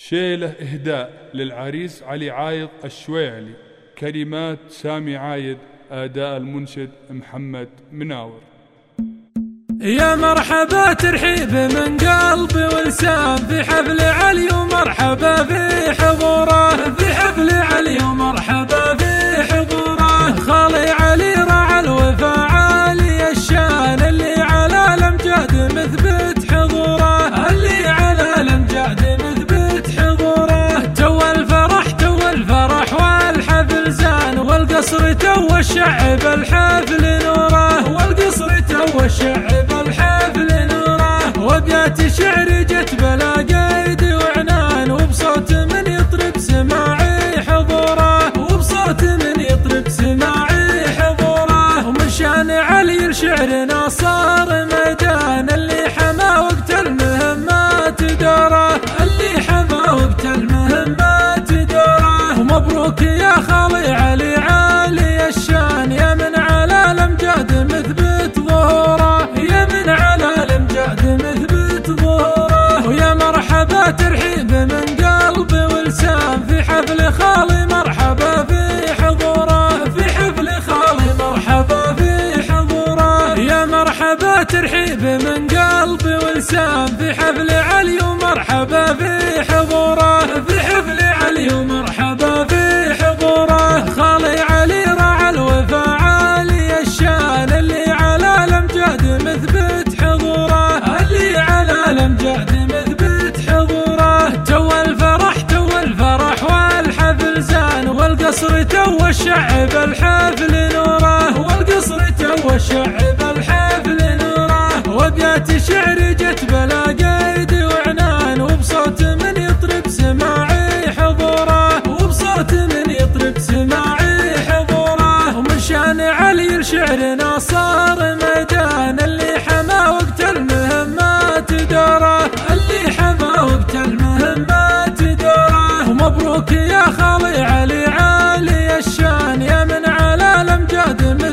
شيله إهداء للعريس علي عايض الشويعلي، كلمات سامي عايد، أداء المنشد محمد مناور. يا مرحبا ترحيب من قلبي ولسان في حفل علي، ومرحبا في حضوره في حفل علي، ومرحبا في حضوره. خالي علي راعى الوفا عالي الشان، اللي على الامجاد مثبت حضوره، اللي على الامجاد مثبت حضوره. تو الفرح والحفل زان، والقصر تو الشعب الحفل نوره، والقصر تو الشعب الحفل نوره. وابيات شعر جت بلا قيد وعنان، وبصوت من يطرب سماعي حضوره، وبصوت من يطرب سماعي حضوره. ومن شان علي الشعر صار ميدان، اللي حما وقت المهمات دوره، اللي حما وقت المهمات دوره. ومبروك يا خالي علي عالي الشان، يا من على الامجاد مثبت ظهوره، يا من على الامجاد مثبت ظهوره. ويا مرحبا ترحيب من قلبي ولسان في حفل خالي، مرحبا في حضوره في حفل خالي، مرحبا في حضوره. يا مرحبا ترحيب من قلبي ولسان في حفل علي، ومرحبا في حضوره في حفل علي، ومرحبا في حضوره. خالي علي راعى الوفا عالي الشان، اللي على الامجاد مثبت حضوره، اللي على الامجاد مثبت حضوره. تو الفرح والحفل زان، والقصر تو الشعب الحفل نوره، والقصر تو الشعب الحفل نوره. وابيات شعر جت بلا قيد وعنان، وبصوت من يطرب سماعي حضوره، وبصوت من يطرب سماعي حضوره. ومن شان علي الشعر صار ميدان، اللي حما وقت المهمات دوره، اللي حما وقت المهمات دوره. ومبروك يا خالي علي عالي الشان، يا من على الامجاد